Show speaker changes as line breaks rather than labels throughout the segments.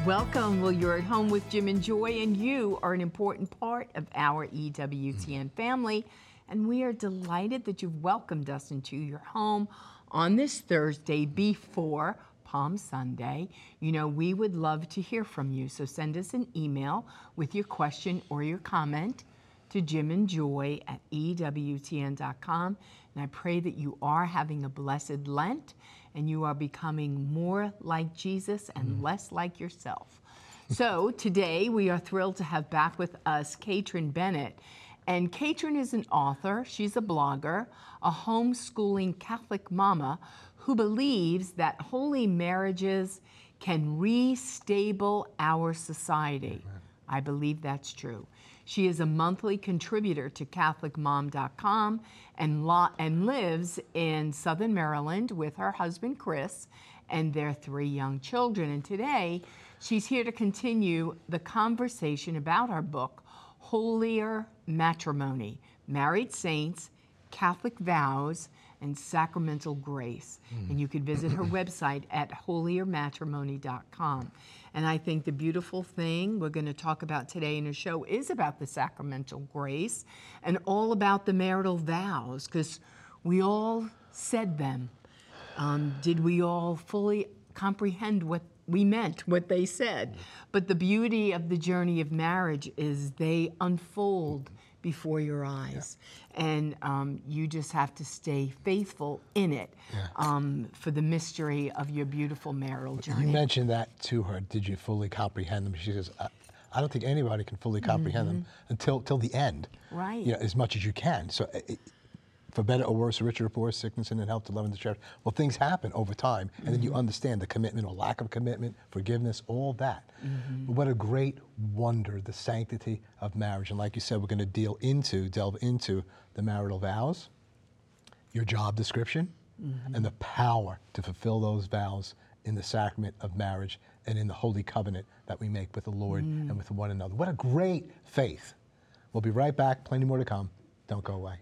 Welcome. Well, you're at home with Jim and Joy, and you are an important part of our EWTN family. And we are delighted that you've welcomed us into your home on this Thursday before Palm Sunday. You know, we would love to hear from you. So send us an email with your question or your comment to jimandjoy@ewtn.com. And I pray that you are having a blessed Lent and you are becoming more like Jesus and less like yourself. So today we are thrilled to have back with us Katrin Bennett. And Katrin is an author, she's a blogger, a homeschooling Catholic mama who believes that holy marriages can restable our society. Amen. I believe that's true. She is a monthly contributor to CatholicMom.com and lives in Southern Maryland with her husband, Chris, and their 3 young children. And today, she's here to continue the conversation about her book, Holier Matrimony, Married Saints, Catholic Vows, and Sacramental Grace. And you can visit her website at holiermatrimony.com. And I think the beautiful thing we're going to talk about today in the show is about the sacramental grace and all about the marital vows, because we all said them. Did we all fully comprehend what we meant, what they said? But the beauty of the journey of marriage is they unfold before your eyes. Yeah. And you just have to stay faithful in it for the mystery of your beautiful marital journey.
You mentioned that to her. Did you fully comprehend them? She says, I don't think anybody can fully comprehend them until the end.
Right.
You know, as much as you can. So for better or worse, richer or poor, sickness and in health, to love in the church. Well, things happen over time, and then you understand the commitment or lack of commitment, forgiveness, all that. But what a great wonder, the sanctity of marriage. And like you said, we're going to delve into the marital vows, your job description, and the power to fulfill those vows in the sacrament of marriage and in the holy covenant that we make with the Lord and with one another. What a great faith. We'll be right back. Plenty more to come. Don't go away.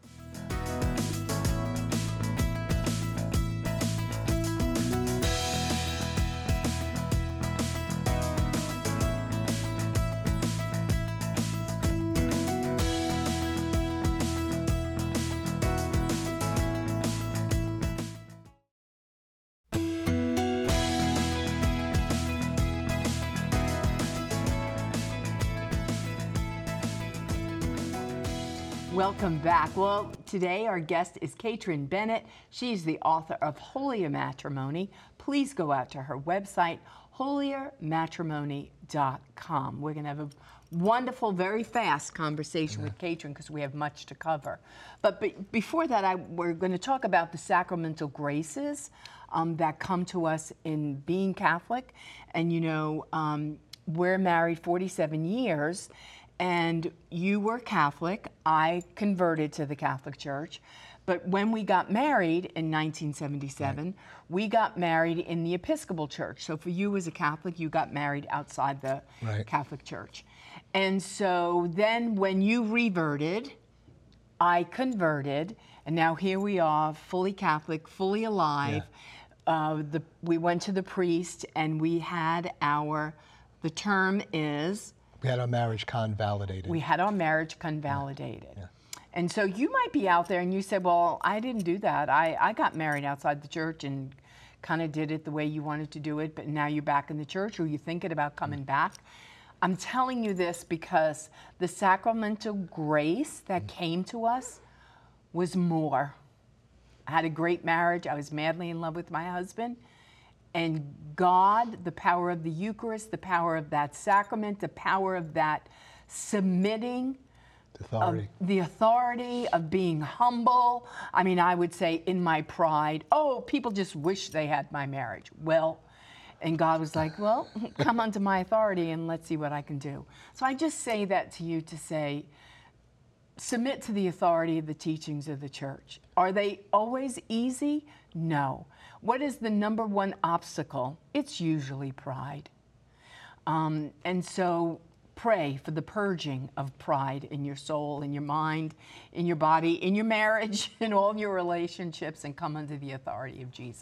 Welcome back. Well, today our guest is Katrin Bennett. She's the author of Holier Matrimony. Please go out to her website, holiermatrimony.com. We're going to have a wonderful, very fast conversation with Katrin because we have much to cover. But before that, we're going to talk about the sacramental graces that come to us in being Catholic. And, you know, we're married 47 years. And you were Catholic. I converted to the Catholic Church. But when we got married in 1977, we got married in the Episcopal Church. So for you as a Catholic, you got married outside the Catholic Church. And so then when you reverted, I converted. And now here we are, fully Catholic, fully alive. We went to the priest and we had the term is...
We had our marriage convalidated.
We had our marriage convalidated. Yeah. And so you might be out there and you said, well, I didn't do that. I got married outside the church and kind of did it the way you wanted to do it, but now you're back in the church, or you're thinking about coming back. I'm telling you this because the sacramental grace that came to us was more. I had a great marriage. I was madly in love with my husband. And God, the power of the Eucharist, the power of that sacrament, the power of that submitting, the authority of being humble. I mean, I would say in my pride, people just wish they had my marriage. Well, and God was like, well, come under my authority and let's see what I can do. So I just say that to you to say, submit to the authority of the teachings of the church. Are they always easy? No. What is the number one obstacle? It's usually pride. And so pray for the purging of pride in your soul, in your mind, in your body, in your marriage, in all your relationships, and come under the authority of Jesus.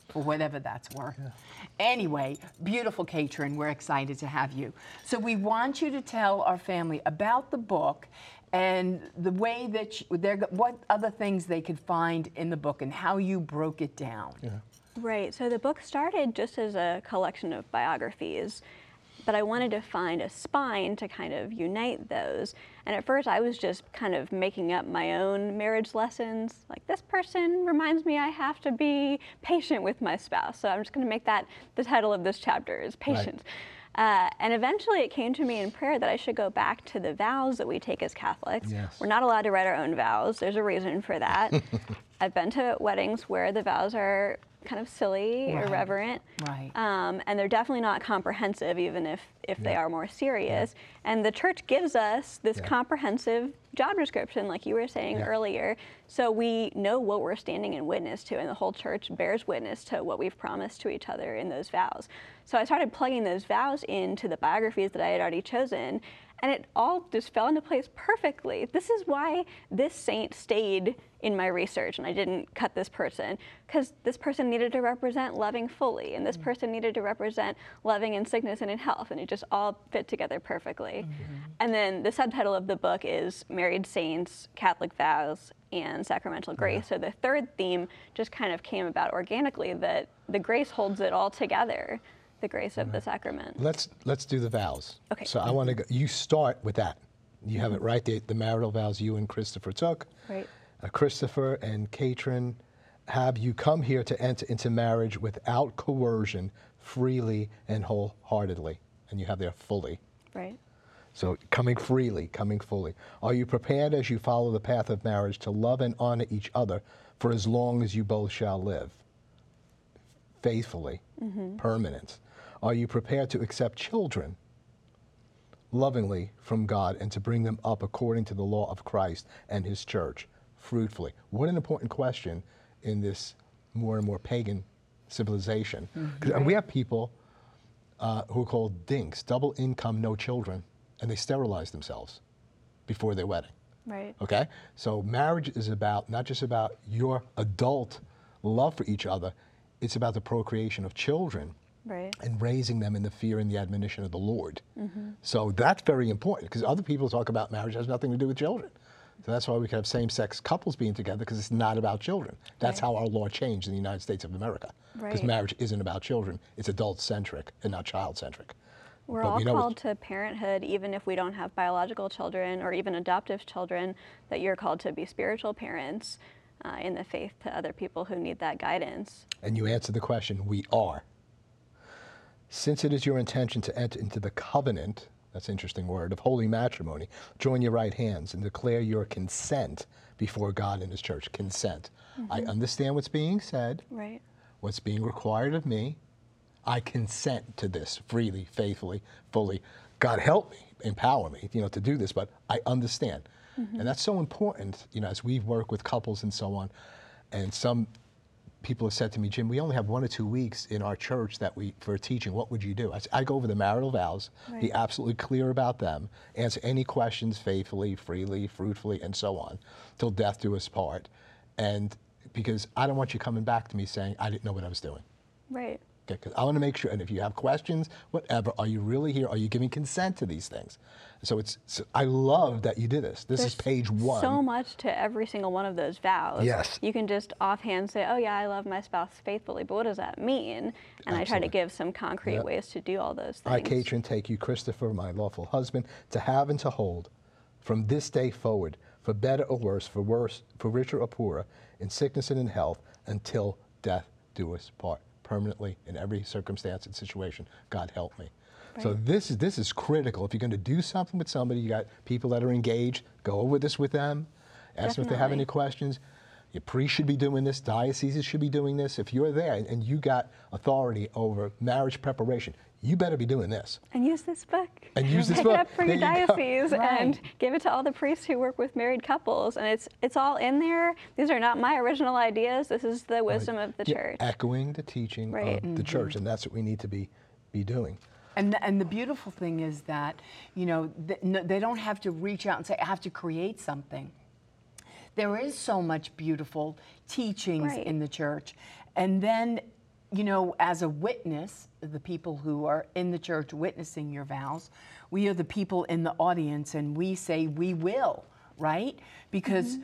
for whatever that's worth. Anyway, beautiful Katrin, we're excited to have you. So we want you to tell our family about the book and the way that what other things they could find in the book and how you broke it down.
Right, so the book started just as a collection of biographies, but I wanted to find a spine to kind of unite those. And at first I was just kind of making up my own marriage lessons. Like, this person reminds me I have to be patient with my spouse. So I'm just gonna make that the title of this chapter is Patience. Right. And eventually it came to me in prayer that I should go back to the vows that we take as Catholics.
Yes.
We're not allowed to write our own vows. There's a reason for that. I've been to weddings where the vows are kind of silly, irreverent, and they're definitely not comprehensive, even if they are more serious. And the church gives us this comprehensive job description, like you were saying earlier, so we know what we're standing in witness to, and the whole church bears witness to what we've promised to each other in those vows. So I started plugging those vows into the biographies that I had already chosen, and it all just fell into place perfectly. This is why this saint stayed in my research and I didn't cut this person, because this person needed to represent loving fully, and this person needed to represent loving in sickness and in health, and it just all fit together perfectly. And then the subtitle of the book is Married Saints, Catholic Vows, and Sacramental Grace. So the third theme just kind of came about organically, that the grace holds it all together. The grace of the sacrament.
Let's do the vows.
Okay.
So I want to go. You start with that. You have it right there. The marital vows you and Christopher took.
Right.
Christopher and Katrin, have you come here to enter into marriage without coercion, freely and wholeheartedly, and you have there fully.
Right.
So coming freely, coming fully. Are you prepared as you follow the path of marriage to love and honor each other for as long as you both shall live? Faithfully, permanent. Are you prepared to accept children lovingly from God and to bring them up according to the law of Christ and his church, fruitfully? What an important question in this more and more pagan civilization. And we have people who are called dinks, double income, no children, and they sterilize themselves before their wedding.
Right.
Okay? So marriage is about, not just about your adult love for each other, it's about the procreation of children.
Right.
And raising them in the fear and the admonition of the Lord. So that's very important, because other people talk about marriage has nothing to do with children. So that's why we can have same-sex couples being together, because it's not about children. That's how our law changed in the United States of America. Because marriage isn't about children. It's adult-centric and not child-centric.
We're all called to parenthood, even if we don't have biological children or even adoptive children, that you're called to be spiritual parents in the faith to other people who need that guidance.
And you answer the question, we are. Since it is your intention to enter into the covenant, that's an interesting word, of holy matrimony, join your right hands and declare your consent before God and his church. Consent. I understand what's being said, what's being required of me. I consent to this freely, faithfully, fully. God help me, empower me, to do this, but I understand. And that's so important, as we work with couples and so on. And some people have said to me, Jim, we only have 1 or 2 weeks in our church for teaching. What would you do? I go over the marital vows, be absolutely clear about them, answer any questions faithfully, freely, fruitfully, and so on, till death do us part. And because I don't want you coming back to me saying, I didn't know what I was doing.
Right.
Okay, because I want to make sure, and if you have questions, whatever, are you really here? Are you giving consent to these things? So I love that you did this. This is page 1.
So much to every single one of those vows.
Yes.
You can just offhand say, oh yeah, I love my spouse faithfully, but what does that mean? And I try to give some concrete ways to do all those things.
I, Katrin, take you, Christopher, my lawful husband, to have and to hold from this day forward, for better or worse, for richer or poorer, in sickness and in health, until death do us part. Permanently, in every circumstance and situation. God help me. Right. So this is critical. If you're going to do something with somebody, you got people that are engaged, go over this with them, ask them if they have any questions. Your priest should be doing this, dioceses should be doing this. If you're there and you got authority over marriage preparation, you better be doing this.
And use this book.
And use this
book. Pick it up for your diocese and give it to all the priests who work with married couples. And it's all in there. These are not my original ideas. This is the wisdom of the church.
Echoing the teaching of the church, and that's what we need to be doing.
And the beautiful thing is that, they don't have to reach out and say, I have to create something. There is so much beautiful teachings in the church. And then you know, as a witness, the people who are in the church witnessing your vows, we are the people in the audience, and we say we will, right? Because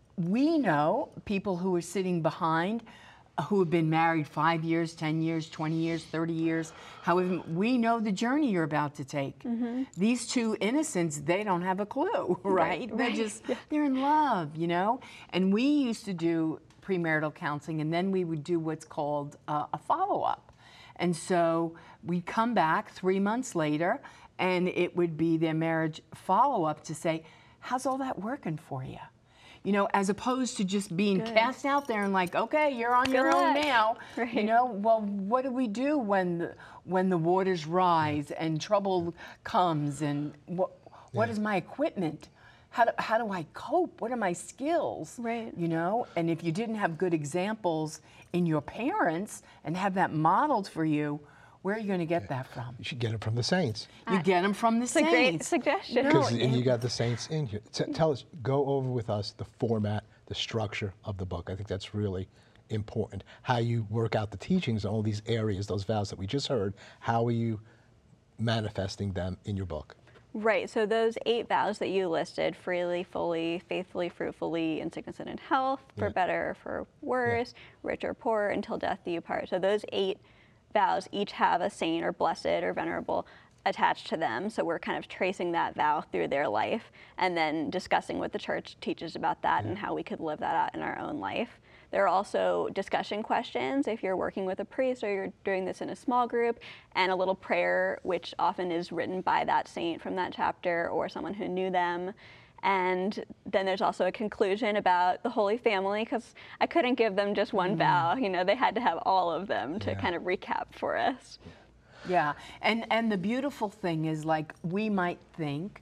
we know people who are sitting behind who have been married 5 years, 10 years, 20 years, 30 years. However, we know the journey you're about to take. These two innocents, they don't have a clue, right? They're just, they're in love, you know? And we used to do premarital counseling, and then we would do what's called a follow-up. And so we'd come back 3 months later, and it would be their marriage follow-up to say, how's all that working for you? You know, as opposed to just being cast out there and like, okay, you're on your own now. You know, well, what do we do when the waters rise and trouble comes, and what is my equipment? How do I cope? What are my skills? You know, and if you didn't have good examples in your parents and have that modeled for you, where are you going to get that from?
You should get it from the saints.
You get them from the saints.
It's a great suggestion.
And you got the saints in here. Tell us, go over with us the format, the structure of the book. I think that's really important. How you work out the teachings in all these areas, those vows that we just heard, how are you manifesting them in your book?
Right, so those 8 vows that you listed, freely, fully, faithfully, fruitfully, in sickness and in health, for better or for worse, rich or poor, until death do you part. So those 8 vows each have a saint or blessed or venerable attached to them. So we're kind of tracing that vow through their life and then discussing what the church teaches about that and how we could live that out in our own life. There are also discussion questions if you're working with a priest or you're doing this in a small group, and a little prayer, which often is written by that saint from that chapter or someone who knew them. And then there's also a conclusion about the Holy Family, because I couldn't give them just one vow. You know, they had to have all of them to kind of recap for us.
Yeah, and the beautiful thing is, like, we might think,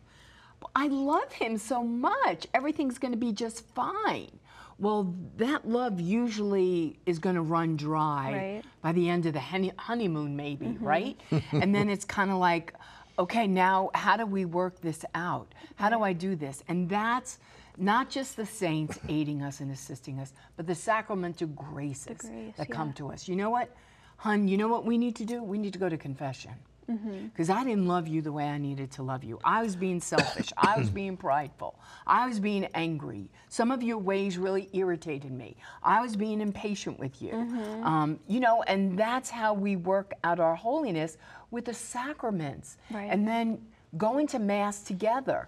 I love him so much, everything's going to be just fine. Well, that love usually is going to run dry by the end of the honeymoon, maybe, right? And then it's kind of like, okay, now how do we work this out? How do I do this? And that's not just the saints aiding us and assisting us, but the sacramental graces that come to us. You know what, hon, you know what we need to do? We need to go to confession. Because I didn't love you the way I needed to love you. I was being selfish. I was being prideful. I was being angry. Some of your ways really irritated me. I was being impatient with you. You know, and that's how we work out our holiness with the sacraments. And then going to Mass together,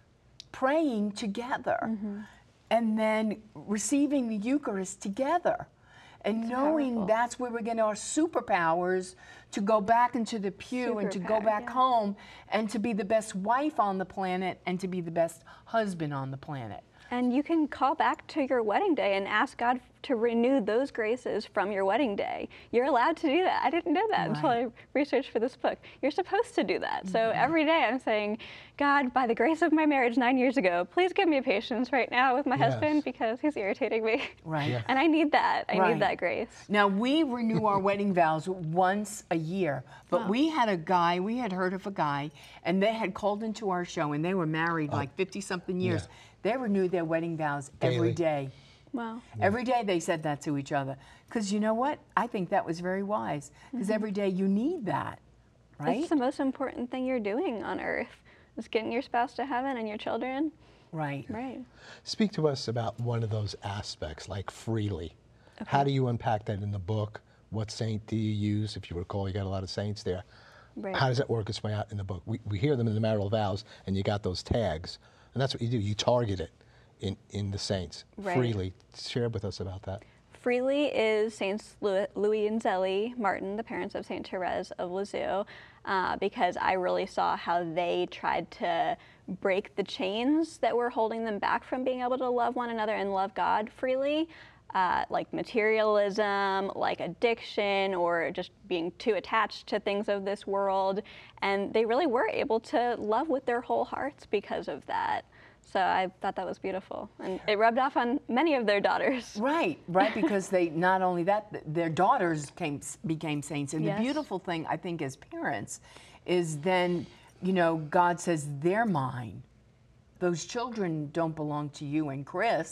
praying together, and then receiving the Eucharist together. And knowing that's where we're getting our superpowers to go back into the pew and to go back home and to be the best wife on the planet and to be the best husband on the planet.
And you can call back to your wedding day and ask God to renew those graces from your wedding day. You're allowed to do that. I didn't know that until I researched for this book. You're supposed to do that. So every day I'm saying, God, by the grace of my marriage 9 years ago, please give me patience right now with my husband because he's irritating me. And I need that. I need that grace.
Now, we renew our wedding vows once a year, but we had a guy, we had heard of a guy, and they had called into our show, and they were married like 50-something years. They renewed their wedding vows every day.
Wow.
Every day they said that to each other. Because you know what? I think that was very wise. Because every day you need that, right?
It's the most important thing you're doing on earth, is getting your spouse to heaven and your children.
Right.
Speak to us about one of those aspects, like freely. How do you unpack that in the book? What saint do you use? If you recall, you got a lot of saints there. How does that work its way out in the book? We hear them in the marital vows, and you got those tags. And that's what you do. You target it in the saints freely. Share with us about that.
Freely is Saints Louis and Zélie Martin, the parents of Saint Therese of Lisieux, because I really saw how they tried to break the chains that were holding them back from being able to love one another and love God freely. Like materialism, like addiction, or just being too attached to things of this world. And they really were able to love with their whole hearts because of that. So I thought that was beautiful. And it rubbed off on many of their daughters.
Right, because they, not only that, their daughters became saints. And the beautiful thing, I think, as parents, is then, you know, God says, they're mine. Those children don't belong to you and Chris.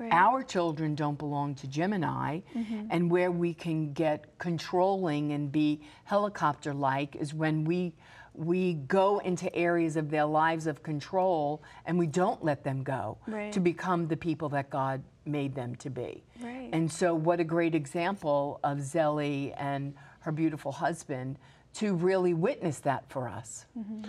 Right.
Our children don't belong to Gemini, and where we can get controlling and be helicopter-like is when we go into areas of their lives of control and we don't let them go
Right.
to become the people that God made them to be.
Right.
And so what a great example of Zelly and her beautiful husband to really witness that for us.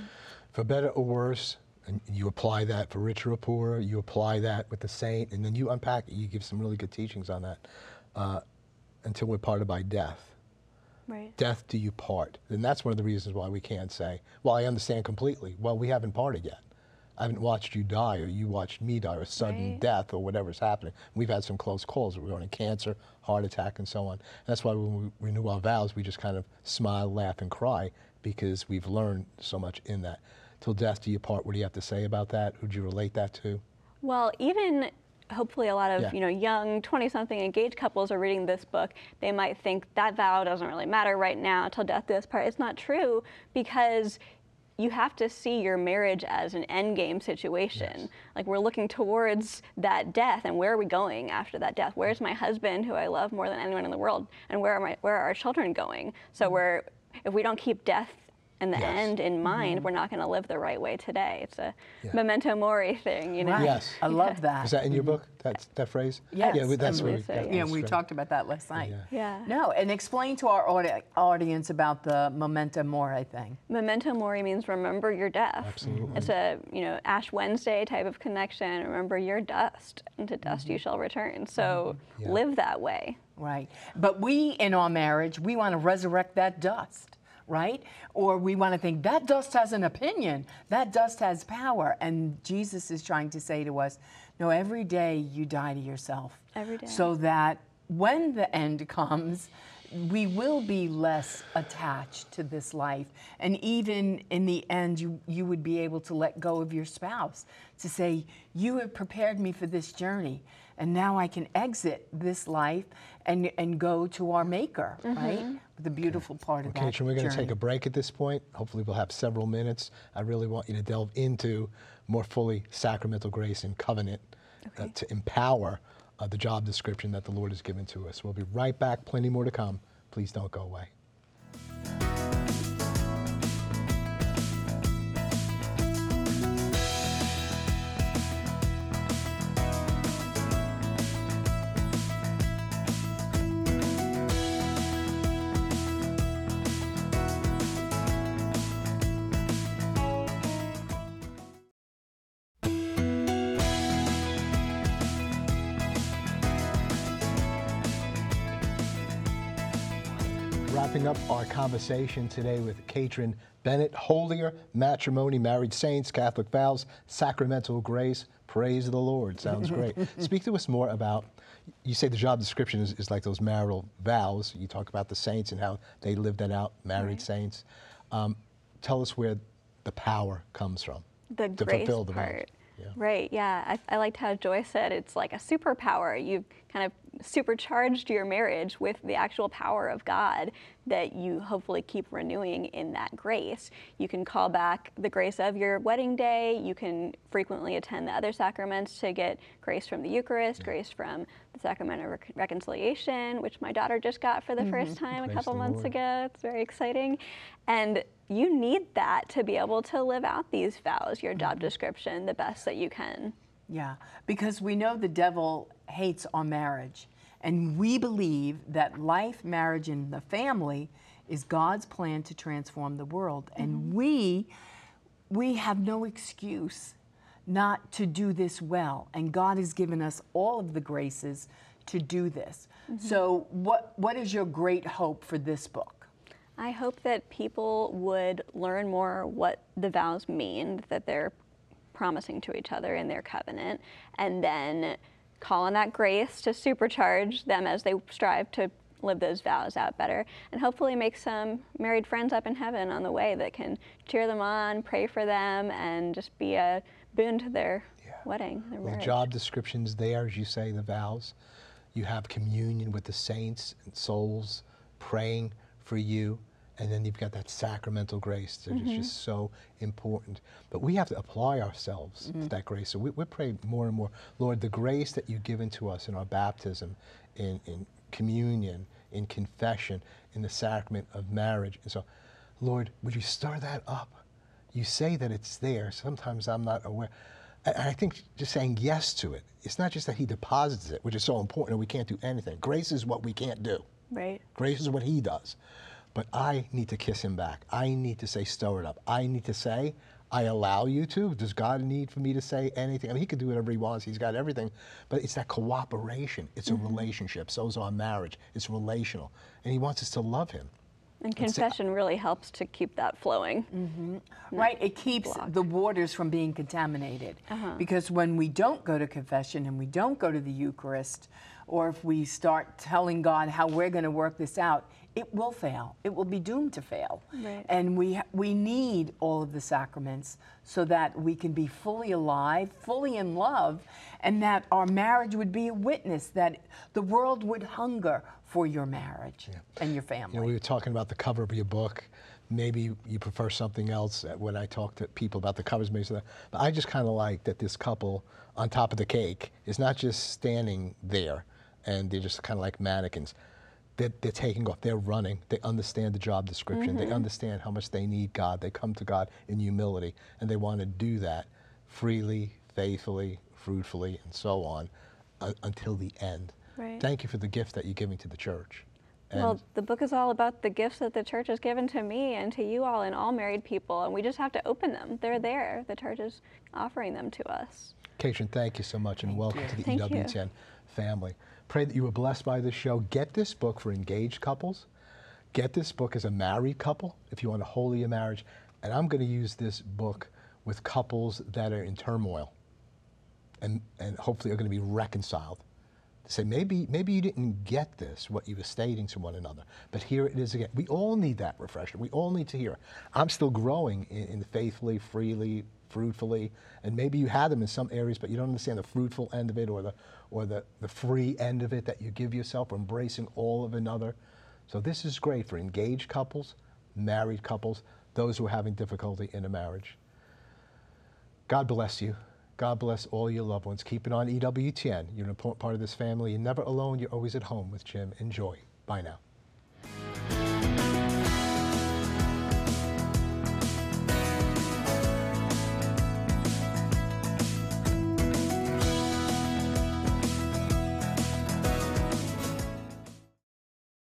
For better or worse, and you apply that for richer or poorer, you apply that with the saint, and then you unpack it. You give some really good teachings on that until we're parted by death.
Right.
Death do you part. And that's one of the reasons why we can't say, well, I understand completely. Well, we haven't parted yet. I haven't watched you die, or you watched me die, or sudden
Right.
death, or whatever's happening. We've had some close calls. We're going to cancer, heart attack, and so on. And that's why when we renew our vows, we just kind of smile, laugh, and cry, because we've learned so much in that. Till death do you part. What do you have to say about that? Who'd you relate that to?
Well, even hopefully a lot of
Yeah.
young 20-something engaged couples are reading this book. They might think that vow doesn't really matter right now till death do us part. It's not true, because you have to see your marriage as an end game situation.
Yes.
Like, we're looking towards that death, and where are we going after that death? Where's my husband, who I love more than anyone in the world, and where are our children going? So if we don't keep death and the
Yes.
end in mind, we're not going to live the right way today. It's a
Yeah.
memento mori thing, you know?
Right.
Yes.
I love that.
Is that in your book, that phrase?
Yes,
Yeah, that's
I
where
believe so,
got
yeah.
Yeah,
this
we
from.
talked about that last night.
Yeah.
Yeah.
No, and explain to our audience about the memento mori thing.
Memento mori means remember your death.
Absolutely.
It's a Ash Wednesday type of connection. Remember your dust, and to dust you shall return. So
Yeah.
live that way.
Right. But we, in our marriage, we want to resurrect that dust, right? Or we want to think that dust has an opinion, that dust has power. And Jesus is trying to say to us, no, every day you die to yourself.
Every day.
So that when the end comes, we will be less attached to this life. And even in the end, you would be able to let go of your spouse, to say, you have prepared me for this journey, and now I can exit this life and go to our Maker, right? The beautiful part of that
Katrin, we're going to
journey.
take a break at this point. Hopefully we'll have several minutes. I really want you to delve into more fully sacramental grace and covenant to empower the job description that the Lord has given to us. We'll be right back. Plenty more to come. Please don't go away. Wrapping up our conversation today with Katrin Bennett, Holier Matrimony, Married Saints, Catholic Vows, Sacramental Grace. Praise the Lord. Sounds great. Speak to us more about, you say the job description is like those marital vows. You talk about the saints and how they live that out, married
Right.
saints. Tell us where the power comes from
The
to
grace
fulfill the vows.
part.
Yeah.
Right, yeah. I liked how Joy said it's like a superpower. You've kind of supercharged your marriage with the actual power of God that you hopefully keep renewing in that grace. You can call back the grace of your wedding day. You can frequently attend the other sacraments to get grace from the Eucharist, grace from the Sacrament of Reconciliation, which my daughter just got for the first time a
Praise
couple
the
months
Lord.
ago. It's very exciting. And you need that to be able to live out these vows, your job description, the best that you can.
Yeah, because we know the devil hates our marriage. And we believe that life, marriage, and the family is God's plan to transform the world. And we have no excuse not to do this well. And God has given us all of the graces to do this. So what is your great hope for this book?
I hope that people would learn more what the vows mean, that they're promising to each other in their covenant, and then call on that grace to supercharge them as they strive to live those vows out better, and hopefully make some married friends up in heaven on the way that can cheer them on, pray for them, and just be a boon to their wedding, their
Well, the
marriage.
job description's there, as you say, the vows. You have communion with the saints and souls praying for you And then you've got that sacramental grace that is just so important. But we have to apply ourselves to that grace. So we pray more and more, Lord, the grace that you've given to us in our baptism, in communion, in confession, in the sacrament of marriage. And so, Lord, would you stir that up? You say that it's there. Sometimes I'm not aware. And I think just saying yes to it, it's not just that he deposits it, which is so important and we can't do anything. Grace is what we can't do.
Right.
Grace is what he does. But I need to kiss him back. I need to say, stir it up. I need to say, I allow you to. Does God need for me to say anything? I mean, he can do whatever he wants. He's got everything. But it's that cooperation. It's a relationship. So is our marriage. It's relational. And he wants us to love him.
And confession really helps to keep that flowing.
Right, it keeps the waters from being contaminated. Because when we don't go to confession and we don't go to the Eucharist, or if we start telling God how we're going to work this out, it will fail. It will be doomed to fail.
Right.
And we need all of the sacraments so that we can be fully alive, fully in love, and that our marriage would be a witness, that the world would hunger for your marriage and your family.
You know, we were talking about the cover of your book. Maybe you prefer something else when I talk to people about the covers. Maybe so, but I just kind of like that this couple on top of the cake is not just standing there and they're just kind of like mannequins. They're taking off, they're running, they understand the job description, they understand how much they need God, they come to God in humility, and they want to do that freely, faithfully, fruitfully, and so on, until the end.
Right.
Thank you for the gift that you're giving to the church. And
well, the book is all about the gifts that the church has given to me and to you all and all married people, and we just have to open them. They're there. The church is offering them to us.
Katrin, thank you so much, and welcome to the
Thank
EWTN family. Pray that you were blessed by this show. Get this book for engaged couples. Get this book as a married couple if you want to holy your marriage. And I'm going to use this book with couples that are in turmoil and hopefully are going to be reconciled. Say, maybe you didn't get this, what you were stating to one another, but here it is again. We all need that refreshment. We all need to hear it. I'm still growing in faithfully, freely, fruitfully, and maybe you had them in some areas, but you don't understand the fruitful end of it or the free end of it that you give yourself, or embracing all of another. So this is great for engaged couples, married couples, those who are having difficulty in a marriage. God bless you. God bless all your loved ones. Keep it on EWTN. You're an important part of this family. You're never alone. You're always at home with Jim. Enjoy. Bye now.